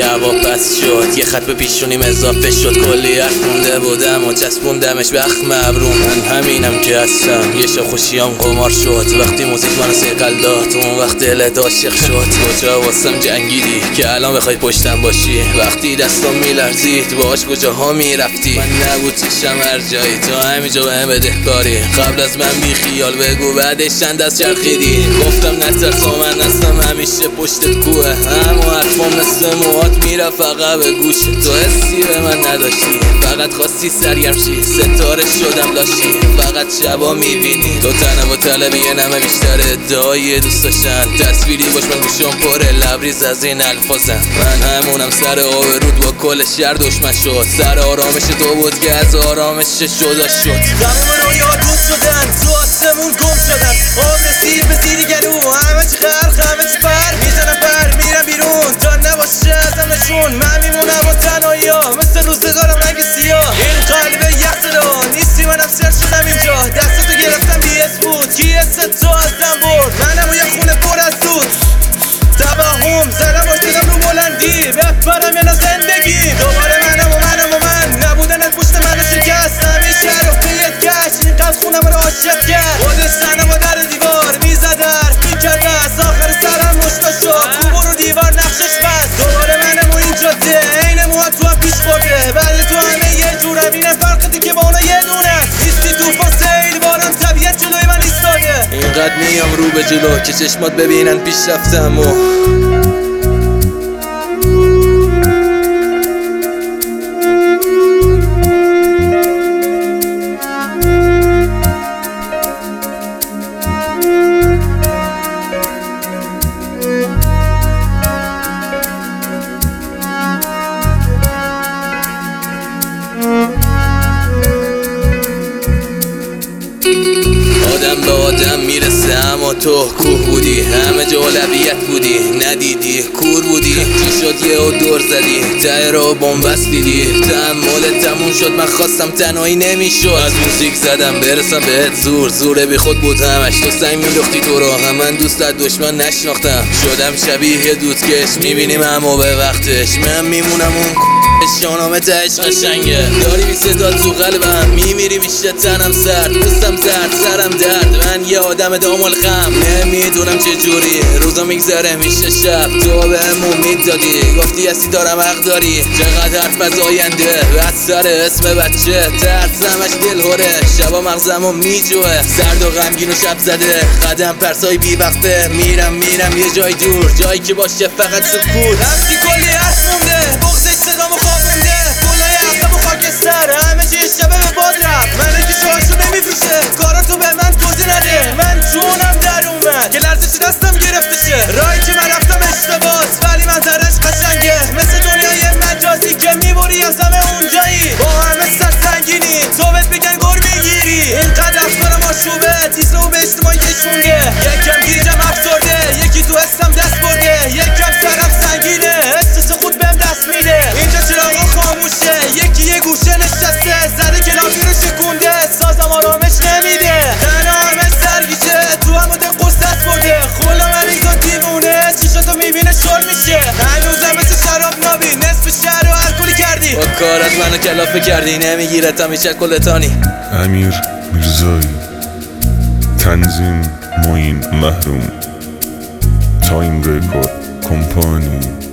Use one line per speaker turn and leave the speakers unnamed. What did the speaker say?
هوا پس شد، یه خط به پیشونیم اضافه شد. کلی حرف مونده بودم و چسبوندمش به اخم ابروم. من همینم که هستم، یه شب خوشیام قمار شد. وقتی موزیک منو سیقل داد، اون وقت دلت عاشق شد. کجا واسم جنگیدی که الان بخوای پشتم باشی؟ وقتی دستم میلرزید باهاش کجاها میرفتی؟ من نبود چشم هر جایی، تو همینجا بهم بدهکاری. قبل از من بی خیال بگو، بعدش چند از چرخیدی. گفتم نترس و من هستم همیشه پشتت کوه. همو حرفام مثل موهات میرفت عقب گوش. تو حسی به من نداشتی، فقط خواستی سرگرم شی. ستاره شدم لاشی، فقط شبا میبینی. تو تنم و طلبی یه نمه بیشتر ادعای دوست داشتن. تصویری باش من گوشم پره لبریز از این الفاظم. من همونم سر آورود با کل شهر دشمن شد. سر آرامش تو بود که از آرامش جدا شد.
تمام رویا دود شدن، تو آسمون گم شدن. آب رسید به زیر گلو، همه چی خرخ همه چی پر. میزنم پر میرم بیرون تا نباشه ازم نشون. من میمونم و تنهایی ها مثل روزگارم رنگ سیاه. این قلب یخ زدا نیستی، منم سر شدم اینجا. دستتو گرفتم بی اس بود، کی است تو ازم برد. منم و یه خونه پر از دود توهم زدم و شدم رو بلندی. بپرم یا نه زندگی دوباره منم و من نبودنت پشت منو شکست. همیشه رفته یه کش اینقدر خونم رو عاشق کرد. خود سنم و در دیوار میزد حرف میکرد از آخر سرم مشتا شد. رو برو دیوار نقشش بست. دوباره منم و این جاده عین موها تو هم پیش برده. بعد تو همه یه جورم، اینه فرقتی که با اونا یه دونه. نیستی توفان سیل باران طبیعت جلوی من ایستاده.
اینقدر میام رو به جلو که چشمات ببینن پیش رفتم و آدم به آدم میرسه اما تو کوه بودی. همه جا اولویت بودی، ندیدی کور بودی. چی شد یه و دور زدی، ته رو بومبست دیدی. تحمل تموم شد، من خواستم تنهایی نمیشد. از موزیک زدم برسم بهت، زور بی خود بود همش. تو سنگ میلختی تو رو هم، من دوست از دشمن نشناختم. شدم شبیه دودکش، میبینیم همو به وقتش. من میمونم اون شانامه تهش قشنگه. داری بی صدا تو قلبم، میمیری میشه تنم سرد. دوستم زرد سرم درد، من یه آدم دامل خم. نمیدونم چجوری روزا میگذره میشه شب. تو بهم امید دادی، گفتی هستی دارم حق داری. چقدر حرف از آینده بس سر اسم بچه. ترسمش دل هره، شبا مغزمو میجوه. سرد و غمگین و شب زده، قدم پرسای بی وقته. میرم یه جای دور، جایی که باشه فقط سکوت.
رفتی کلی حرف مونده، بغضش صدامو خوابونده. گلای عقب و خاکستر، همه چی شبه به باد رفت. منه که شوهاشو نمیفروشه، کاراتو به من توضیح نده. من جونم در اومد که لرزشی دستم گرفته شه. راهی که من رفتم اشتباس، ولی منظرش قشنگه. مثل دنیای مجازی که میبری از همه اونجایی. با همه سر سنگینی تو بهت بگن گر میگیری. اینقدر رفتارم آشوبه، تیسه و به اجتماعی کشونده. یکم گیرم افسرده، یکی تو حسم دست برده. یکم سرم سنگینه، احساس خود بهم دست میده. اینجا چراغا خاموشه، یکی یه گوشه نشسته. زده کلامی رو شکونده، سازم آرامش نمیده. تنها همه سرگیشه، تو همه دل قصت برده. خولا مریض و دیوونه، چیشاتو میبینه شل میشه. هنوزم مثل شراب نابی، نصف شهر رو الکلی کردی.
با کارت منو کلافه کردی، نمیگیرت همیشه کلتانی.
امیر میرزایی، تنظیم معین محروم، تایم رکورد کمپانی.